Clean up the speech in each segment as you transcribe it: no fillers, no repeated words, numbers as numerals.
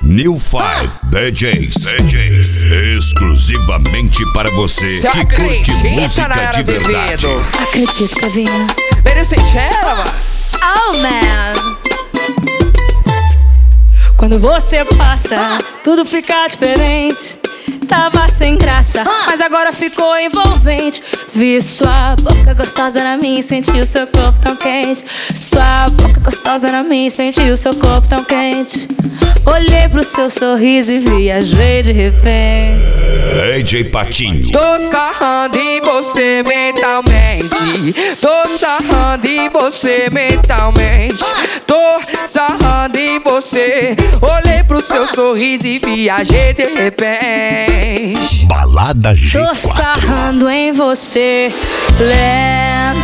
New 5 DJs. Exclusivamente para você que curte música de verdade. Acredito, Kevinho. Sincera, mano. Oh, man. Quando você passa, tudo fica diferente. Tava sem graça, mas agora ficou envolvente. Vi sua boca gostosa na minha e senti o seu corpo tão quente. Sua boca gostosa na minha e senti o seu corpo tão quente. Olhei pro seu sorriso e viajei de repente. DJ Patinho. Tô sarrando em você mentalmente. Tô sarrando em você mentalmente. Tô sarrando em você. Olhei pro seu sorriso e viajei de repente. Balada G4. Tô sarrando em você lentamente.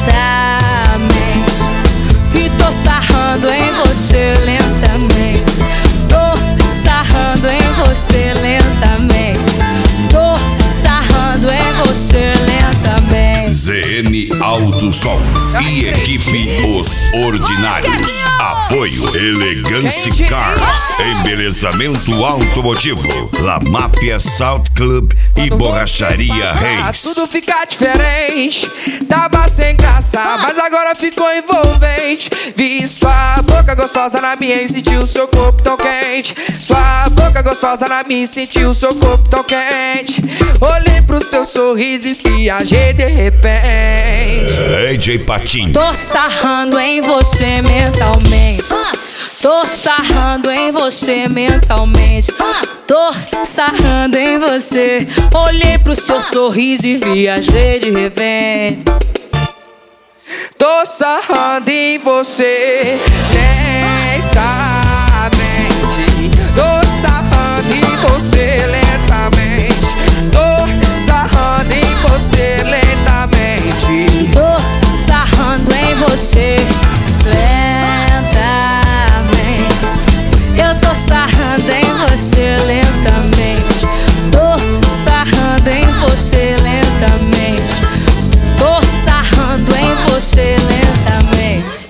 E tô sarrando em você lentamente. Tô sarrando em você lentamente. Tô sarrando em você lentamente. ZN Alto Som e equipe Os Ordinários. Apoio Elegance Cars, embelezamento automotivo, La Máfia Salt Club e Borracharia Reis. Tudo fica diferente. Tava sem graça, mas agora ficou envolvente. Vi sua boca gostosa na minha e senti o seu corpo tão quente. Sua boca gostosa na minha e senti o seu corpo tão quente. Olhei pro seu sorriso e viajei de repente. DJ Patinho. Tô sarrando em você mentalmente. Tô sarrando em você mentalmente. Tô sarrando em você. Olhei pro seu sorriso e viajei de repente. Tô sarrando em você lentamente. Tô sarrando em você lentamente. Tô sarrando em você lentamente. Tô sarrando em você lentamente. Eu tô sarrando em você lentamente. Tô sarrando em você lentamente. Tô sarrando em você lentamente.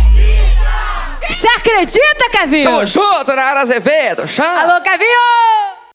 Você acredita, Kevinho? Tamo junto, Nara Azevedo. Chama. Alô, Kevinho!